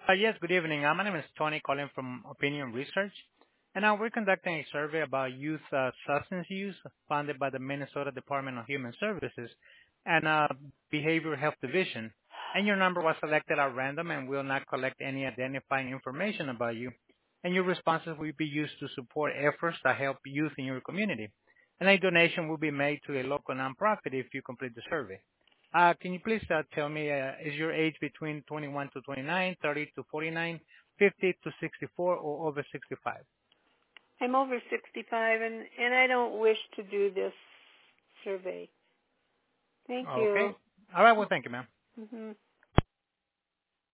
Yes, good evening. My name is Tony calling from Opinion Research, and we're conducting a survey about youth substance use funded by the Minnesota Department of Human Services and Behavioral Health Division. And your number was selected at random and will not collect any identifying information about you. And your responses will be used to support efforts that help youth in your community. And a donation will be made to a local nonprofit if you complete the survey. Can you please tell me, is your age between 21 to 29, 30 to 49, 50 to 64, or over 65? I'm over 65, and I don't wish to do this survey. Thank Okay. you. All right. Well, thank you, ma'am. Mm-hmm.